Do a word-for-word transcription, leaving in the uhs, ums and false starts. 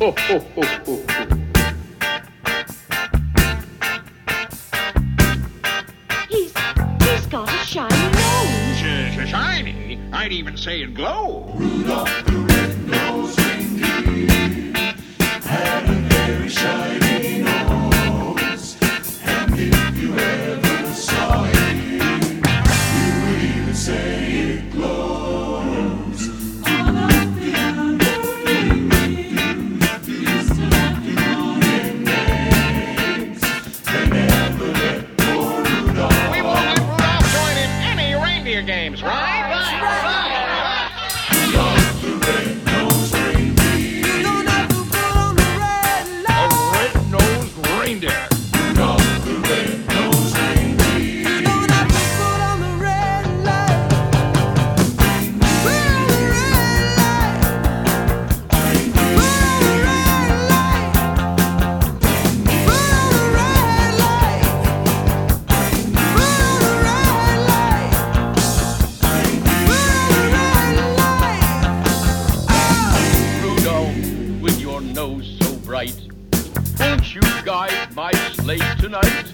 ho, ho, ho, ho. He's, he's got a shiny nose. Sh- shiny? I'd even say it glow. Rudolph the red-nosed reindeer had a very shiny nose, and if you ever saw it, you would even say it glows. All of the other reindeers used to like to go in eggs. They never let poor Rudolph. We won't let Rudolph join in any reindeer games, right? Rudolph the red-nosed reindeer. You don't have to put on the red light. A red-nosed reindeer. Rudolph the red-nosed reindeer. You don't have to put on the red light. Put on the red light. Put on the red light. Put on the red light. Put on the red light. Rudolph, with your nose so bright, won't you guide my sleigh tonight?